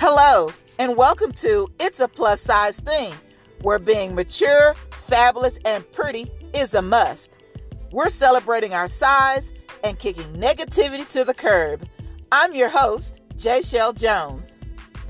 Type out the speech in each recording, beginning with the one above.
Hello, and welcome to It's a Plus Size Thing, where being mature, fabulous, and pretty is a must. We're celebrating our size and kicking negativity to the curb. I'm your host, J. Shell Jones.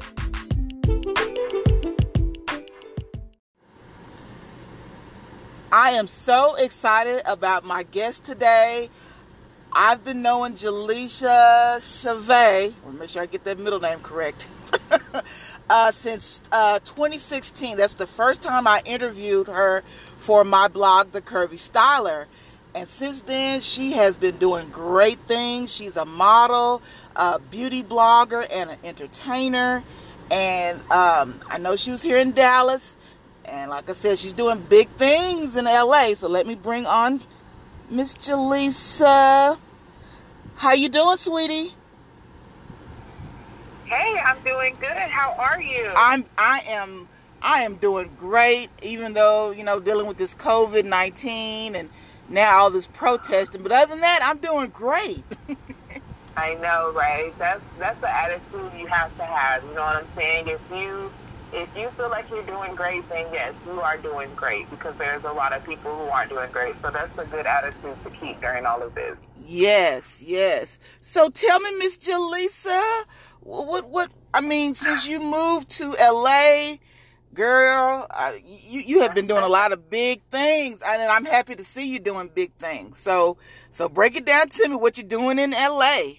I am so excited about my guest today. I've been knowing Jaleisha Chavez, or make sure I get that middle name correct, since 2016. That's the first time I interviewed her for my blog, The Curvy Styler. And since then, she has been doing great things. She's a model, a beauty blogger, and an entertainer. And I know she was here in Dallas. And like I said, she's doing big things in LA. So let me bring on Miss Jaleisha. How you doing, sweetie? Hey, I'm doing good. How are you? I am doing great, even though, dealing with this COVID-19 and now all this protesting. But other than that, I'm doing great. I know, right? That's the attitude you have to have. You know what I'm saying? If you feel like you're doing great, then yes, you are doing great, because there's a lot of people who aren't doing great. So that's a good attitude to keep during all of this. Yes. So tell me, Miss Jaleisha, since you moved to LA, girl, you have been doing a lot of big things, and I'm happy to see you doing big things. So break it down to me, what you're doing in LA.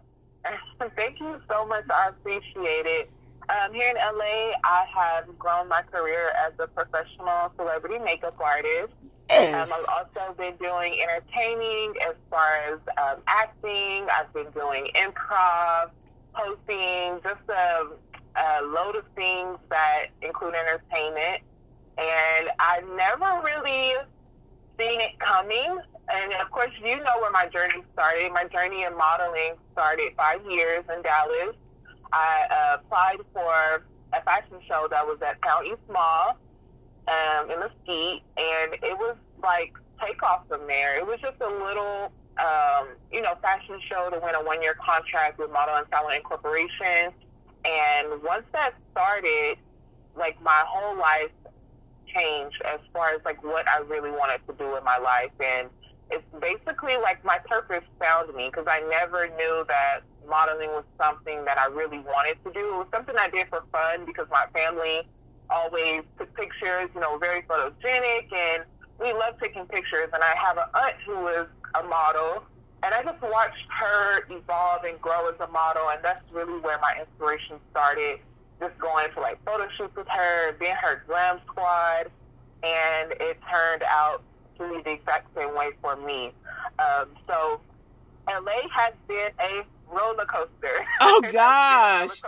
Thank you so much. I appreciate it. Here in LA, I have grown my career as a professional celebrity makeup artist. Yes. I've also been doing entertaining as far as acting. I've been doing improv, hosting, just a load of things that include entertainment. And I never really seen it coming. And of course, you know where my journey started. My journey in modeling started 5 years in Dallas. I applied for a fashion show that was at Town East Mall in Mesquite, and it was like takeoff from there. It was just a little, fashion show to win a 1-year contract with Model and Talent Incorporation. And once that started, like, my whole life changed as far as like what I really wanted to do in my life. And it's basically like my purpose found me, because I never knew that modeling was something that I really wanted to do. It was something I did for fun because my family always took pictures, very photogenic, and we love taking pictures. And I have an aunt who is a model, and I just watched her evolve and grow as a model, and that's really where my inspiration started, just going to like photo shoots with her, being her glam squad, and it turned out to be the exact same way for me. So LA has been a roller coaster. Oh gosh.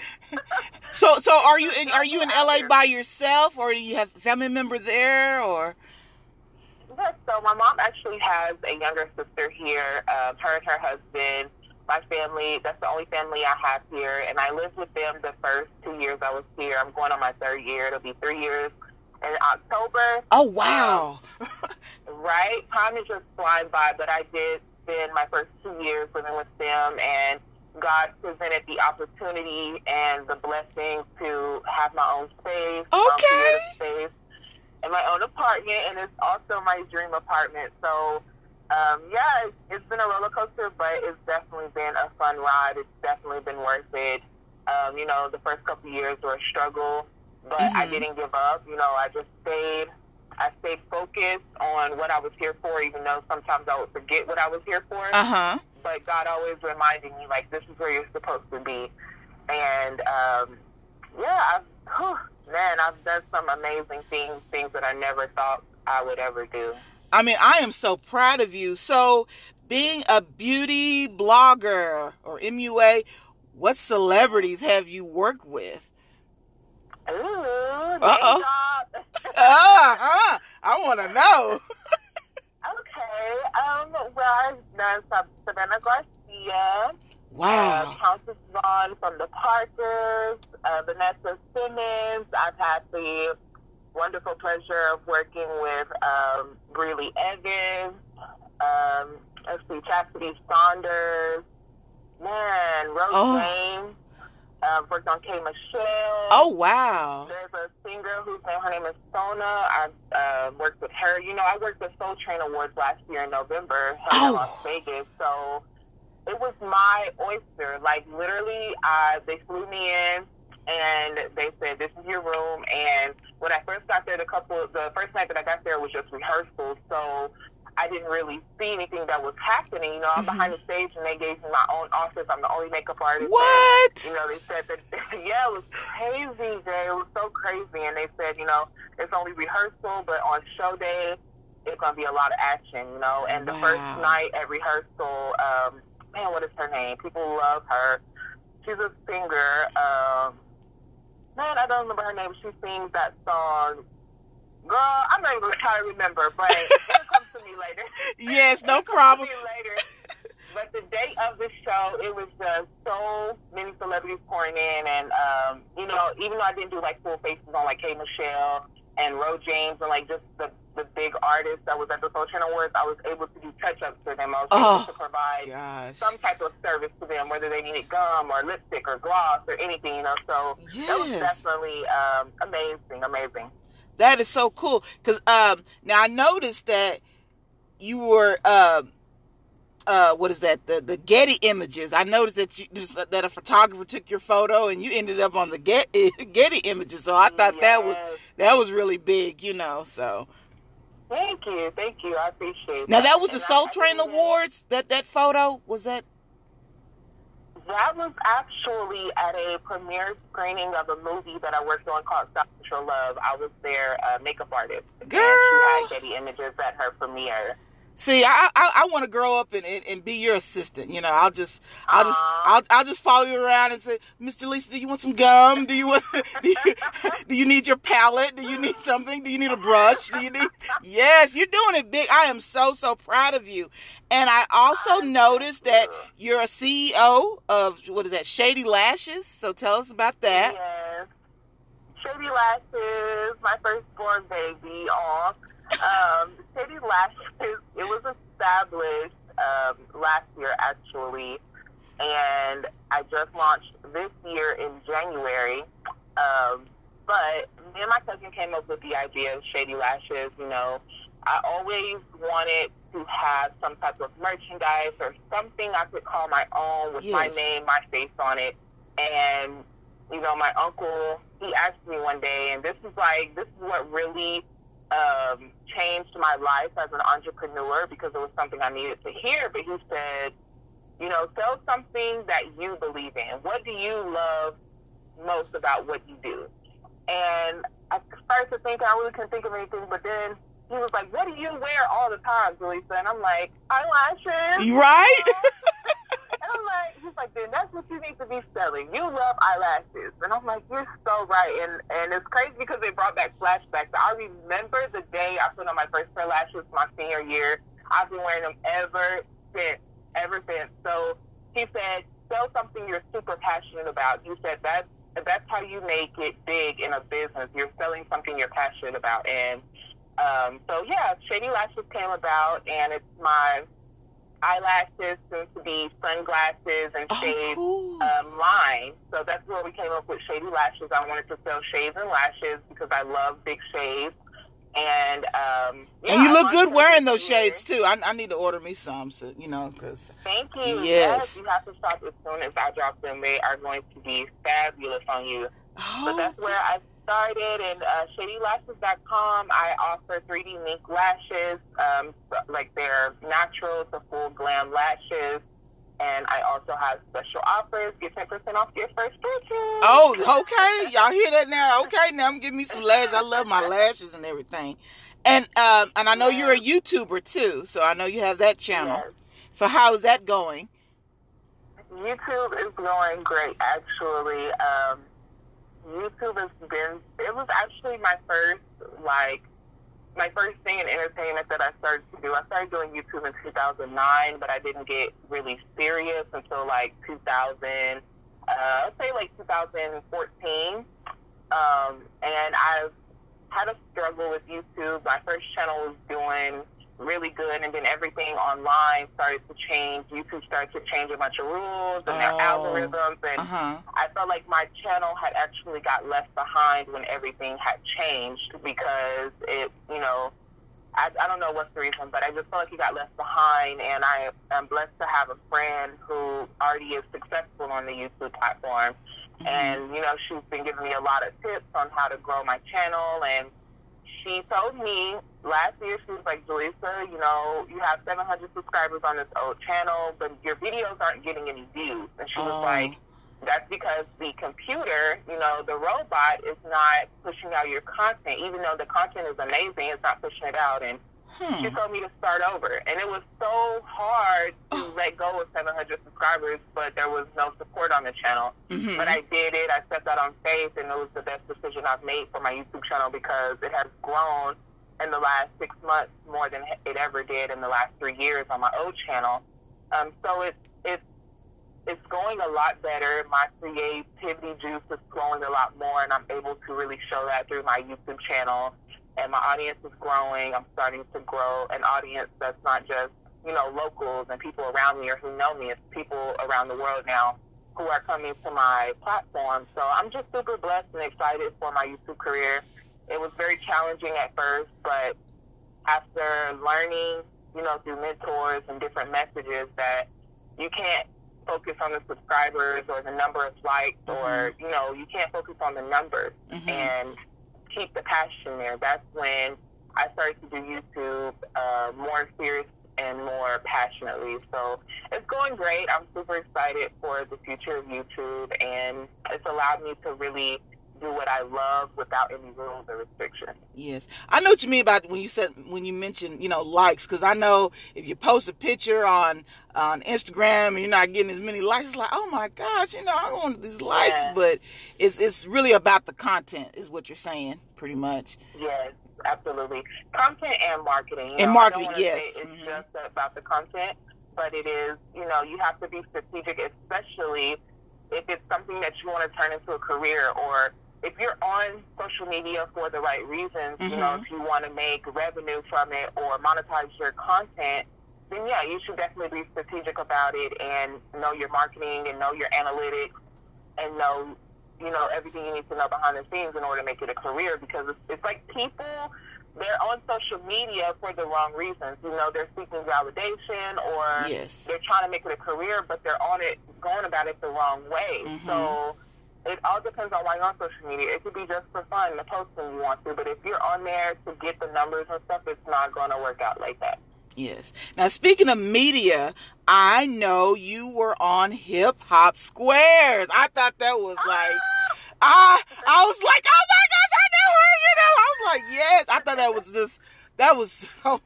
So are you in LA by yourself, or do you have a family member there, or? Yes, so my mom actually has a younger sister here. Her and her husband. My family, that's the only family I have here, and I lived with them the first 2 years I was here. I'm going on my third year. It'll be 3 years in October. Oh, wow. Right? Time is just flying by, but I did spend my first 2 years living with them, and God presented the opportunity and the blessing to have my own space, my own creative space, and my own apartment, and it's also my dream apartment. So, it's been a roller coaster, but it's definitely been a fun ride. It's definitely been worth it. The first couple of years were a struggle, but I didn't give up. I stayed focused on what I was here for, even though sometimes I would forget what I was here for. Uh-huh. But God always reminded me, like, this is where you're supposed to be. And, I've done some amazing things that I never thought I would ever do. I mean, I am so proud of you. So, being a beauty blogger, or MUA, what celebrities have you worked with? Ooh, uh-oh. I want to know. Okay. I've done some Savannah Garcia. Wow. Countess Vaughn from the Parkers, Vanessa Simmons. I've had the wonderful pleasure of working with Breely Evans, Chastity Saunders, Rose James. Worked on K. Michelle. Oh, wow. There's a singer her name is Sona. I worked with her. You know, I worked the Soul Train Awards last year in November held in Las Vegas. So it was my oyster. Like, literally, they flew me in and they said, this is your room. And when I first got there, the first night that I got there was just rehearsal. So I didn't really see anything that was happening. You know, I'm behind the stage and they gave me my own office. I'm the only makeup artist. What? And, you know, they said that, yeah, it was crazy, Jay. It was so crazy. And they said, you know, it's only rehearsal, but on show day, it's going to be a lot of action, you know. And the first night at rehearsal, man, what is her name? People love her. She's a singer. Man, I don't remember her name. She sings that song. Girl, I'm not even going to try to remember, but it'll come to me later. Yes, no problem. It'll come to me later. But the day of the show, it was just so many celebrities pouring in. And, you know, even though I didn't do, like, full faces on, like, K. Michelle and Ro James and, like, just the big artists that was at the Soul Train Awards, I was able to do touch-ups for them. I was able to provide some type of service to them, whether they needed gum or lipstick or gloss or anything, you know. So that was definitely amazing. That is so cool. Because now I noticed that you were, what is that? The Getty Images. I noticed that a photographer took your photo and you ended up on the Getty Images. So I thought that was really big, you know. So thank you. I appreciate it. Now that was the Soul Train Awards. That photo was that. That was actually at a premiere screening of a movie that I worked on called South Central Love. I was their makeup artist. Girl. And she had Getty Images at her premiere. See, I want to grow up and be your assistant. You know, I'll just follow you around and say, Miss Jaleesa, do you want some gum? Do you need your palette? Do you need something? Do you need a brush? Yes, you're doing it big. I am so proud of you. And I also noticed that you're a CEO of, what is that, Shady Lashes. So tell us about that. Yes. Shady Lashes, my firstborn baby. Shady Lashes, it was established last year, actually, and I just launched this year in January. But me and my cousin came up with the idea of Shady Lashes. You know, I always wanted to have some type of merchandise or something I could call my own with my name, my face on it. And, you know, my uncle, he asked me one day, and this is what really changed my life as an entrepreneur, because it was something I needed to hear. But he said, you know, sell something that you believe in. What do you love most about what you do? And I started to think, I really couldn't think of anything, but then he was like, what do you wear all the time, Jaleesa? And I'm like, eyelashes. Right? And I'm like, he's like, then that's what you need to be selling. You love eyelashes. And I'm like, you're so right. And it's crazy because they brought back flashbacks. I remember the day I put on my first pair of lashes my senior year. I've been wearing them ever since. So he said, sell something you're super passionate about. He said, that's how you make it big in a business. You're selling something you're passionate about. And so, yeah, Shady Lashes came about, and it's my eyelashes, soon to be sunglasses and shades line. So that's where we came up with Shady Lashes. I wanted to sell shades and lashes because I love big shades. And and you look good wearing those shades too. I need to order me some, so you know, because thank you. Yes, you have to shop as soon as I drop them. They are going to be fabulous on you. But that's where I started. And ShadyLashes.com, I offer 3D mink lashes, like they're natural to full glam lashes. And I also have special offers. Get 10% off your first purchase. Oh, okay. Y'all hear that now? Okay, now I'm giving me some lashes. I love my lashes and everything. And I know you're a YouTuber too, so I know you have that channel. Yes. So how is that going? YouTube is going great, actually. YouTube it was actually my first thing in entertainment that I started to do. I started doing YouTube in 2009, but I didn't get really serious until like 2014. And I've had a struggle with YouTube. My first channel was doing really good, and then everything online started to change. YouTube started to change a bunch of rules and their algorithms, and I felt like my channel had actually got left behind when everything had changed, because it, you know, I don't know what's the reason, but I just felt like he got left behind, and I am blessed to have a friend who already is successful on the YouTube platform, and, you know, she's been giving me a lot of tips on how to grow my channel, and she told me last year, she was like, Jaleesa, you know, you have 700 subscribers on this old channel, but your videos aren't getting any views. And she was like, that's because the computer, you know, the robot is not pushing out your content. Even though the content is amazing, it's not pushing it out. And she told me to start over. And it was so hard to let go of 700 subscribers, but there was no support on the channel. But I did it. I stepped out on faith, and it was the best decision I've made for my YouTube channel, because it has grown in the last 6 months more than it ever did in the last 3 years on my old channel. So it's going a lot better. My creativity juice is flowing a lot more, and I'm able to really show that through my YouTube channel. And my audience is growing. I'm starting to grow an audience that's not just, you know, locals and people around me or who know me. It's people around the world now who are coming to my platform. So I'm just super blessed and excited for my YouTube career. It was very challenging at first, but after learning, you know, through mentors and different messages, that you can't focus on the subscribers or the number of likes, or, you know, you can't focus on the numbers and keep the passion there. That's when I started to do YouTube more serious and more passionately. So it's going great. I'm super excited for the future of YouTube, and it's allowed me to really do what I love without any rules or restrictions. Yes. I know what you mean about when you mentioned, you know, likes, because I know if you post a picture on Instagram and you're not getting as many likes, it's like, oh my gosh, you know, I want these likes, but it's really about the content is what you're saying, pretty much. Yes, absolutely. Content and marketing. And marketing, yes. It's just about the content, but it is, you know, you have to be strategic, especially if it's something that you want to turn into a career, or if you're on social media for the right reasons, you know, if you want to make revenue from it or monetize your content, then yeah, you should definitely be strategic about it and know your marketing and know your analytics and know, you know, everything you need to know behind the scenes in order to make it a career, because it's like people, they're on social media for the wrong reasons. You know, they're seeking validation, or they're trying to make it a career, but they're on it, going about it the wrong way. So it all depends on why you're on social media. It could be just for fun, to post when you want to, but if you're on there to get the numbers and stuff, it's not going to work out like that. Yes. Now, speaking of media, I know you were on Hip Hop Squares. I thought that was like, I was like, oh my gosh, I know her, you know. I was like, yes. I thought that was so,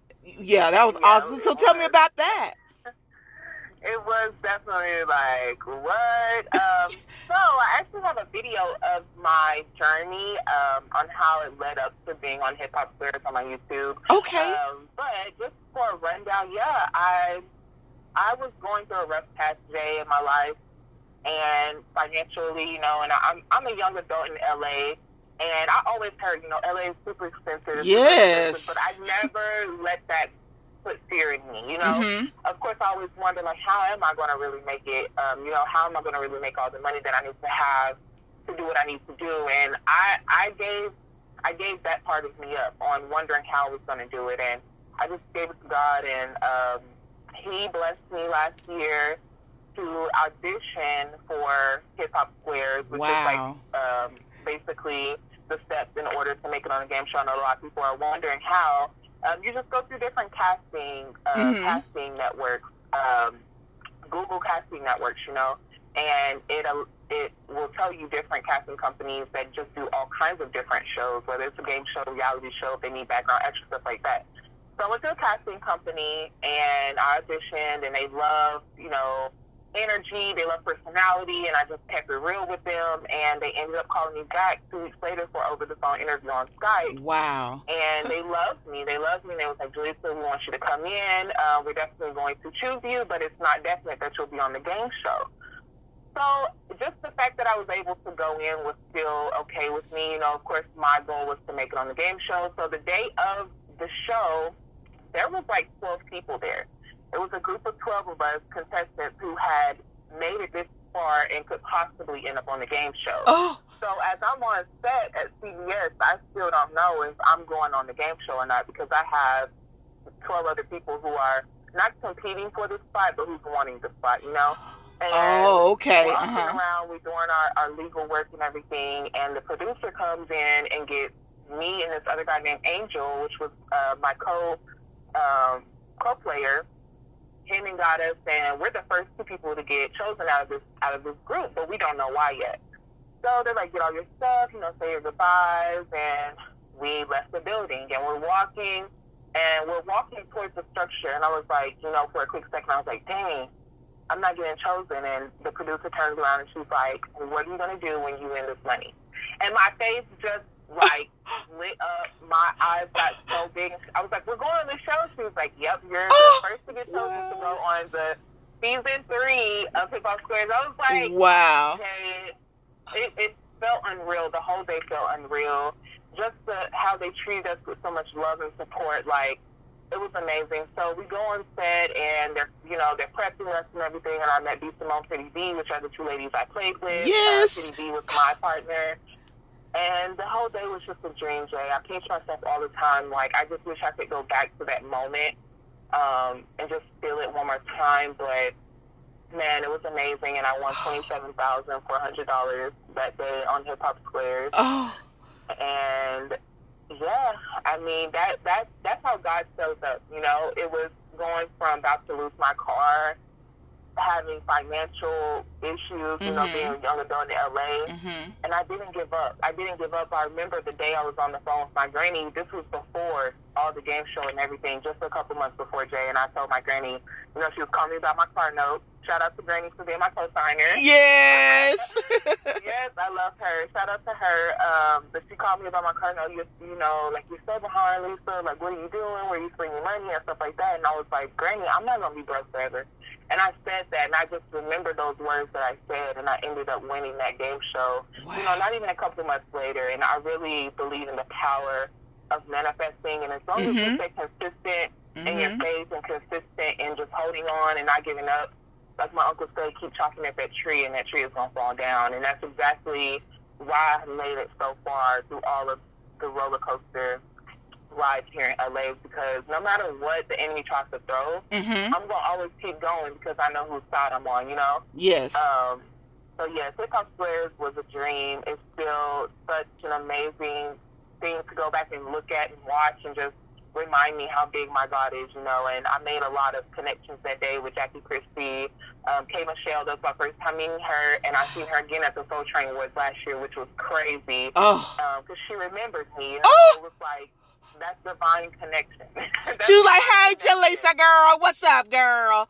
that was awesome. So tell me about that. It was definitely like, what? So I actually have a video of my journey on how it led up to being on Hip Hop Squares on my YouTube. Okay. But just for a rundown, I was going through a rough patch day in my life, and financially, you know, and I'm a young adult in LA, and I always heard, you know, LA is super expensive. Yes. But I never let that put fear in me, you know. Of course, I always wonder, like, how am I going to really make it? You know, how am I going to really make all the money that I need to have to do what I need to do? And I gave that part of me up on wondering how I was going to do it, and I just gave it to God, and He blessed me last year to audition for Hip Hop Squares, which is like basically the steps in order to make it on a game show. I know a lot of people are wondering how. You just go through different casting networks, Google casting networks, you know, and it will tell you different casting companies that just do all kinds of different shows, whether it's a game show, reality show, if they need background extra, stuff like that. So I went to a casting company, and I auditioned, and they love, you know, energy, they love personality, and I just kept it real with them, and they ended up calling me back 2 weeks later for over the phone interview on Skype. Wow. And they loved me. They was like, Jaleesa, we want you to come in. We're definitely going to choose you, but it's not definite that you'll be on the game show. So just the fact that I was able to go in was still okay with me. You know, of course, my goal was to make it on the game show. So the day of the show, there was like 12 people there. It was a group of 12 of us contestants who had made it this far and could possibly end up on the game show. Oh. So as I'm on set at CBS, I still don't know if I'm going on the game show or not, because I have 12 other people who are not competing for the spot, but who's wanting the spot, you know? And oh, okay. We're walking around, we're doing our legal work and everything, and the producer comes in and gets me and this other guy named Angel, which was my co-player. Him and got us, and we're the first two people to get chosen out of this group, but we don't know why yet. So they're like, get all your stuff, you know, say your goodbyes, and we left the building, and we're walking towards the structure, and I was like, you know, for a quick second, I was like, dang, I'm not getting chosen. And the producer turns around and she's like, what are you going to do when you win this money? And my face just like lit up, my eyes got so big. I was like, we're going on the show. She was like, yep, you're the first to get chosen to go on the season 3 of Hip Hop Squares. I was like, wow. Okay. It felt unreal. The whole day felt unreal. Just how they treated us with so much love and support, like, it was amazing. So we go on set, and they're prepping us and everything, and I met B. Simone, Pretty B, which are the two ladies I played with. Yes. Pretty B was my partner. And the whole day was just a dream, Jay. I pinch myself all the time. Like, I just wish I could go back to that moment and just feel it one more time. But, man, it was amazing, and I won $27,400 that day on Hip Hop Squares. Oh. And, yeah, I mean, that's how God shows up, you know. It was going from about to lose my car, having financial issues, you know, being a young adult in LA, and I didn't give up. I remember the day I was on the phone with my granny. This was before all the game show and everything, just a couple months before, Jay, and I told my granny, you know, she was calling me about my car note. Shout out to Granny for being my co-signer. Yes. Yes, I love her. Shout out to her. But she called me about my car note. You know, like, you're so behind, Lisa. Like, what are you doing? Where are you spending money and stuff like that? And I was like, Granny, I'm not going to be broke forever. And I said that, and I just remember those words that I said, and I ended up winning that game show. Wow. You know, not even a couple of months later. And I really believe in the power of manifesting. And as long as you stay consistent in your faith and consistent in just holding on and not giving up, like my uncle said, keep chopping at that tree, and that tree is going to fall down. And that's exactly why I've made it so far through all of the roller coaster rides here in LA, because no matter what the enemy tries to throw, I'm going to always keep going because I know whose side I'm on, you know? Yes. So, yes, Hip Hop Squares was a dream. It's still such an amazing thing to go back and look at and watch and just remind me how big my God is, you know. And I made a lot of connections that day with Jackie Christie, K. Michelle. That was my first time meeting her, and I seen her again at the Soul Train Awards last year, which was crazy. Because she remembered me. You know? It was like, that's divine connection. She was like, hey, Jaleesa, girl, what's up, girl?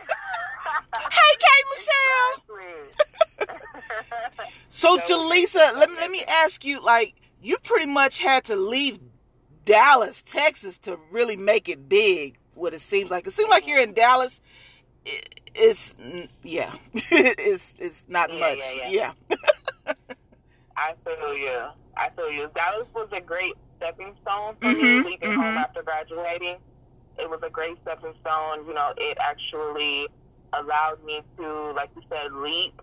Hey, K. Michelle. Exactly. So, Jaleesa, let me ask you, like, you pretty much had to leave Dallas, Texas to really make it big, what it seems like. It seems like here in Dallas, it's not much. Yeah. I feel you. Dallas was a great stepping stone for me, leaving home after graduating. It was a great stepping stone. You know, it actually allowed me to, like you said, leap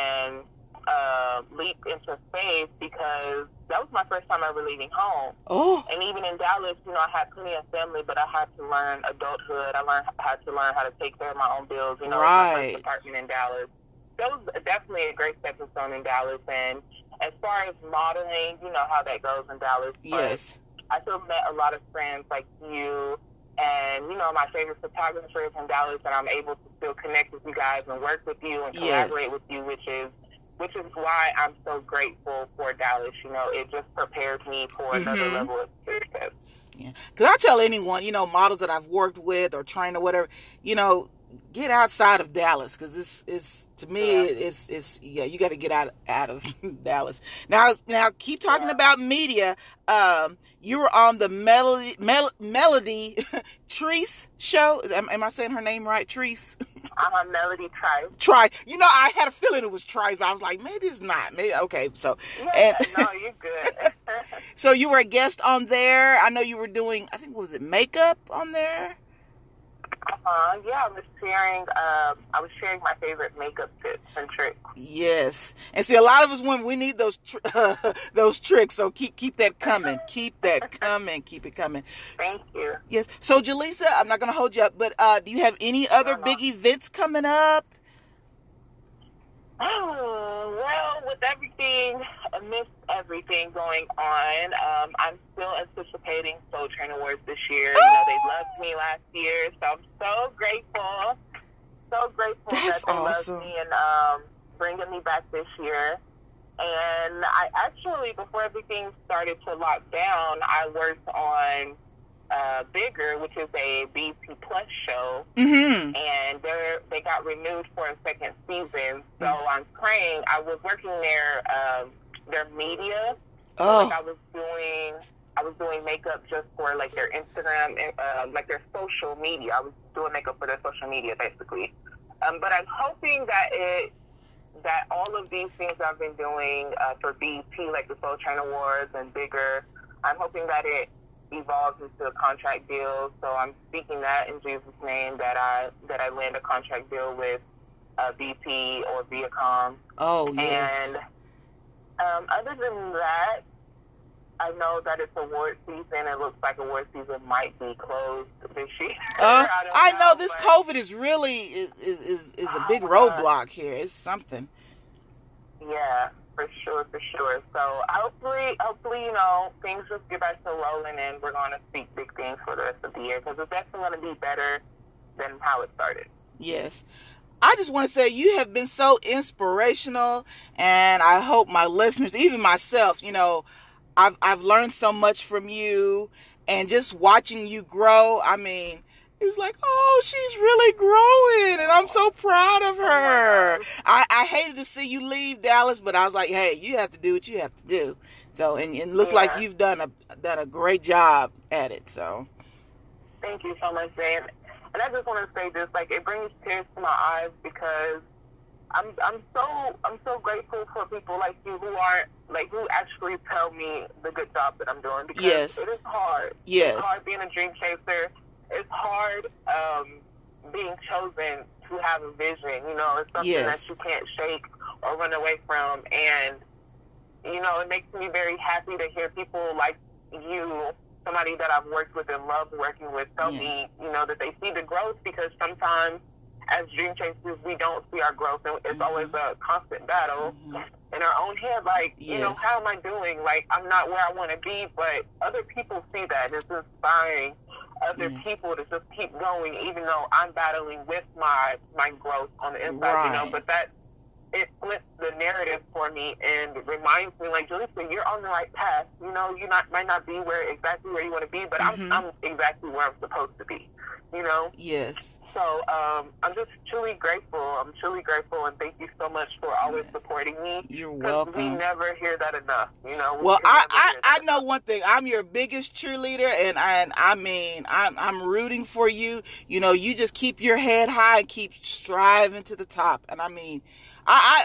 into faith, because that was my first time ever leaving home. And even in Dallas, you know, I had plenty of family, but I had to learn adulthood. I had to learn how to take care of my own bills. You know, my first apartment in Dallas. That was definitely a great stepping stone in Dallas. And as far as modeling, you know how that goes in Dallas. Yes. I still met a lot of friends like you, and, you know, my favorite photographers in Dallas, and I'm able to still connect with you guys and work with you and collaborate with you, which is why I'm so grateful for Dallas. You know, it just prepares me for another level of success. Yeah, because I tell anyone, you know, models that I've worked with or trained or whatever, you know, get outside of Dallas, because it's to me, it's you got to get out of Dallas. Now keep talking about media. You were on the Melody Treese show. Am I saying her name right? Treese? Melody Trice. Trice. You know, I had a feeling it was Trice, but I was like, maybe it's not. Maybe okay. So, yeah, no, you're good. So you were a guest on there. I know you were doing, I think, was it makeup on there? Yeah, I was sharing my favorite makeup tips and tricks. Yes, and see, a lot of us women, we need those those tricks. So keep that coming. Keep that coming. Keep it coming. Thank you. Yes. So Jaleesa, I'm not going to hold you up, but do you have any other big events coming up? Well, with everything, amidst everything going on, I'm still anticipating Soul Train Awards this year. You know, they loved me last year, so I'm so grateful. So grateful That's that they awesome. loved me and bringing me back this year. And I actually, before everything started to lock down, I worked on Bigger, which is a BET Plus show, and they got renewed for a second season. So I'm praying. I was working their media. Oh, like I was doing makeup just for like their Instagram and like their social media. I was doing makeup for their social media basically. But I'm hoping that all of these things I've been doing for BET, like the Soul Train Awards and Bigger, I'm hoping that it evolves into a contract deal. So I'm speaking that in Jesus' name, that I land a contract deal with BP or Viacom. Oh, yes. And other than that, I know that it's award season. It looks like award season might be closed this year. I know this COVID is really is a big roadblock here. It's something. Yeah. For sure. So hopefully, you know, things just get back to rolling and we're going to speak big things for the rest of the year because it's definitely going to be better than how it started. Yes. I just want to say you have been so inspirational, and I hope my listeners, even myself, you know, I've learned so much from you, and just watching you grow. I mean, it was like, oh, she's really growing, and I'm so proud of her. I hated to see you leave Dallas, but I was like, hey, you have to do what you have to do. So, and it looks like you've done a great job at it. So, thank you so much, Dan. And I just want to say this, like, it brings tears to my eyes because I'm so grateful for people like you who actually tell me the good job that I'm doing, because it is hard. Yes. It's hard being a dream chaser. It's hard being chosen to have a vision. You know, it's something that you can't shake or run away from. And, you know, it makes me very happy to hear people like you, somebody that I've worked with and love working with, tell me, you know, that they see the growth, because sometimes as dream chasers, we don't see our growth, and it's always a constant battle in our own head. Like, you know, how am I doing? Like, I'm not where I want to be, but other people see that. It's inspiring other people to just keep going, even though I'm battling with my growth on the inside, you know, but it flips the narrative for me and reminds me, like, Jaleesa, you're on the right path. You know, you might not be exactly where you want to be, but I'm exactly where I'm supposed to be, you know? Yes. So I'm just truly grateful. I'm truly grateful, and thank you so much for always supporting me. You're welcome. We never hear that enough, you know. Well, I know one thing. I'm your biggest cheerleader, and I mean, I'm rooting for you. You know, you just keep your head high and keep striving to the top. And I mean, I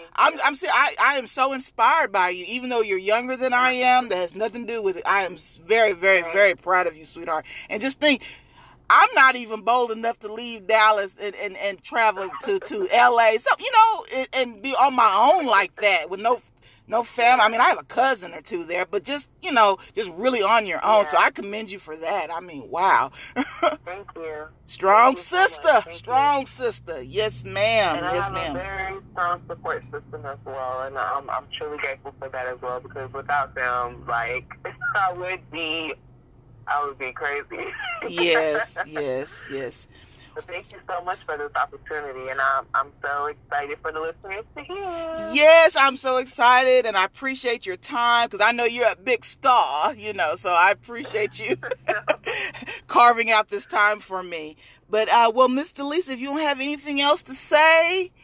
am so inspired by you, even though you're younger than I am. That has nothing to do with it. I am very, very, very proud of you, sweetheart. And just think, I'm not even bold enough to leave Dallas and travel to LA. So, you know, and be on my own like that with no family. I mean, I have a cousin or two there, but just, you know, just really on your own. So I commend you for that. I mean, wow. Thank you. Strong sister. Strong sister. Yes, ma'am. And yes, I have ma'am. a very strong support system as well, and I'm truly grateful for that as well, because without them, like, I would be crazy. Yes. So thank you so much for this opportunity, and I'm so excited for the listeners to hear. Yes, I'm so excited, and I appreciate your time, because I know you're a big star, you know, so I appreciate you carving out this time for me. But, well, Miss Jaleesa, if you don't have anything else to say.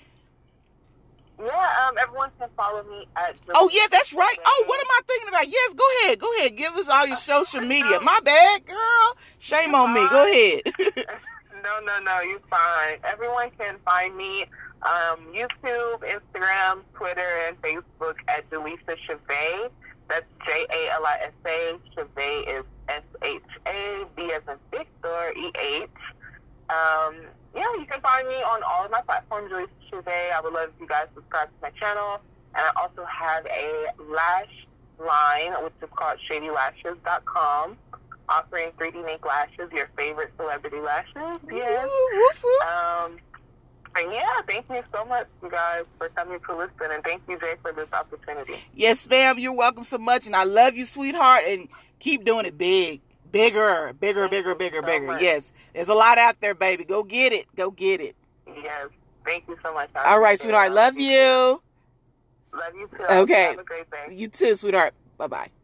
Yeah, everyone can follow me at Jaleesa. Oh, yeah, that's right. Oh, what am I thinking about? Yes, go ahead. Give us all your social media. My bad, girl. Shame on me. Go ahead. No, you're fine. Everyone can find me YouTube, Instagram, Twitter, and Facebook at Jalisa Shavay. That's Jalisa. Shavay is Sha, B as in Victor, EH. Yeah, you can find me on all of my platforms, Jalisa Shavay. I would love if you guys subscribe to my channel. And I also have a lash line, which is called ShadyLashes.com, offering 3D Mink lashes, your favorite celebrity lashes. Yes. And yeah, thank you so much, you guys, for coming to listen. And thank you, Jay, for this opportunity. Yes, ma'am. You're welcome so much. And I love you, sweetheart. And keep doing it big. Bigger. Yes. There's a lot out there, baby. Go get it. Yes. Thank you so much. All right, sweetheart. Love you. Love you too. Okay. Have a great day. You too, sweetheart. Bye-bye.